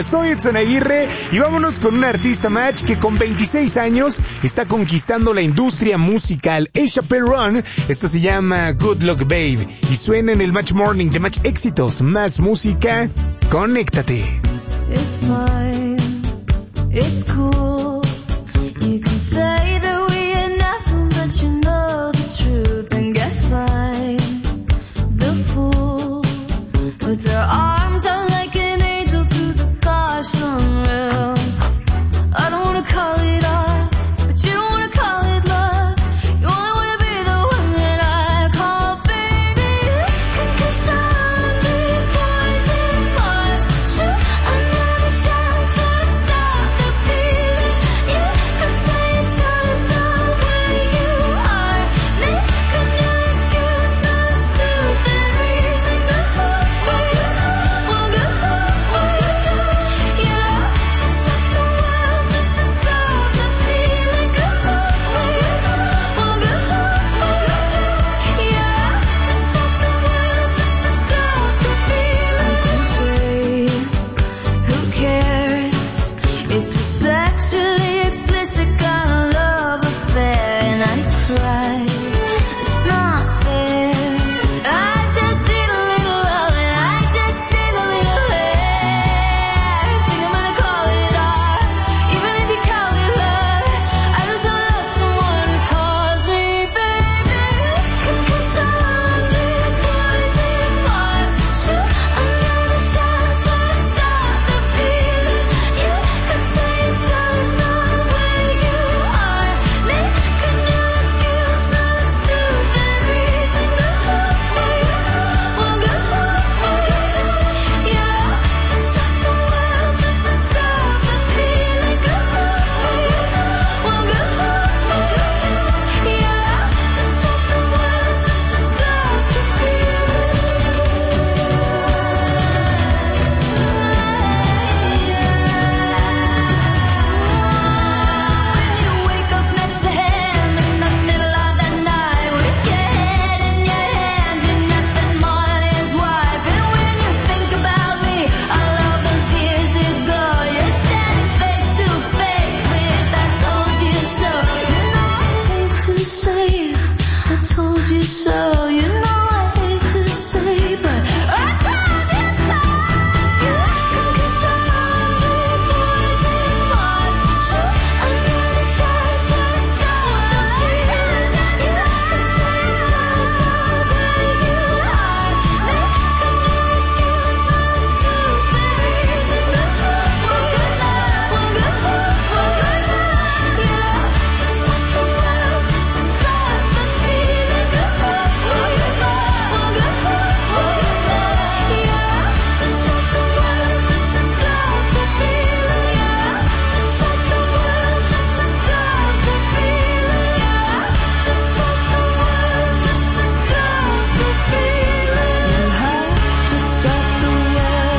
Soy Edson Aguirre y vámonos con un artista match que con 26 años está conquistando la industria musical. Asia Perón, esto se llama Good Luck Babe y suena en el Match Morning de Match Éxitos. Más música, conéctate.